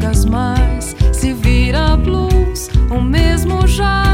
tocas mais. Se vira blues, ou mesmo jazz.